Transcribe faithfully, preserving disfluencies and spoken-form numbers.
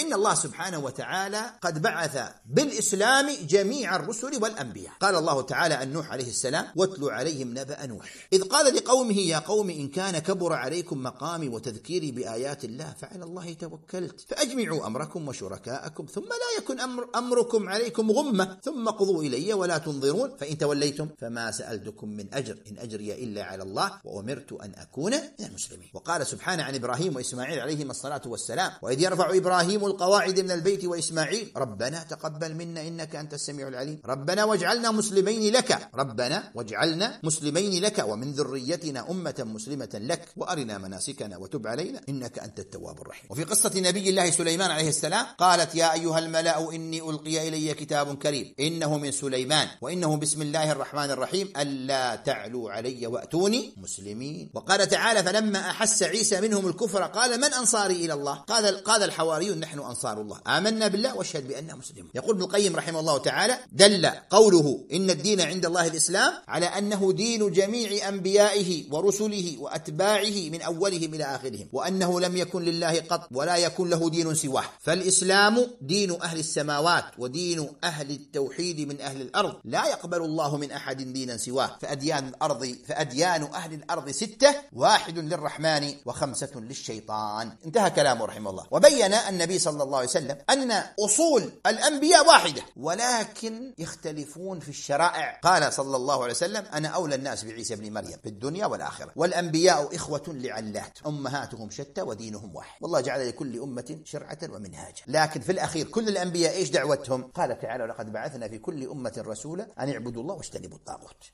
إن الله سبحانه وتعالى قد بعث بالإسلام جميع الرسل والأنبياء. قال الله تعالى عن نوح عليه السلام: واتل عليهم نبأ نوح إذ قال لقومه يا قوم إن كان كبر عليكم مقامي وتذكيري بآيات الله فعلى الله توكلت فأجمعوا أمركم وشركاءكم ثم لا يكن أمر أمركم عليكم غمة ثم قضوا إلي ولا تنظرون فإن توليتم فما سألتكم من أجر إن أجري إلا على الله وأمرت أن أكون من المسلمين. وقال سبحانه عن إبراهيم وإسماعيل عليهما الصلاة والسلام: وإذ يرفع إبراهيم القواعد من البيت وإسماعيل ربنا تقبل منا إنك أنت السميع العليم ربنا واجعلنا مسلمين لك ربنا واجعلنا مسلمين لك ومن ذريتنا أمة مسلمة لك وأرنا مناسكنا وتب علينا إنك أنت التواب الرحيم. وفي قصة نبي الله سليمان عليه السلام قالت: يا أيها الملأ إني ألقي إلي كتاب كريم إنه من سليمان وإنه بسم الله الرحمن الرحيم ألا تعلوا علي وأتوني مسلمين. وقال تعالى: فلما أحس عيسى منهم الكفر قال من أنصاري إلى الله قال قال الحواريون نحن أنصار الله آمنا بالله واشهد بأننا مسلمون. يقول ابن القيم رحمه الله تعالى: دل قوله إن الدين عند الله الإسلام على أنه دين جميع أنبيائه ورسله وأتباعه من أولهم إلى آخرهم وأنه لم يكن لله قط ولا يكون له دين سواه. فالإسلام دين أهل السماوات ودين أهل التوحيد من أهل الأرض لا يقبل الله من أحد دينا سواه. فأديان الأرض فأديان أهل الأرض ستة واحد للرحمن وخمسة للشيطان. انتهى كلامه رحمه الله. وبين النبي صلى الله عليه وسلم أن أصول الأنبياء واحدة ولكن يختلفون في الشرائع. قال صلى الله عليه وسلم: أنا أولى الناس بعيسى بن مريم في الدنيا والآخرة والأنبياء إخوة لعلات أمهاتهم شتى ودينهم واحد والله جعل لكل أمة شرعة ومنهاجا. لكن في الأخير كل الأنبياء إيش دعوتهم؟ قال تعالى: ولقد بعثنا في كل أمة رسولا أن اعبدوا الله واجتنبوا الطاغوت.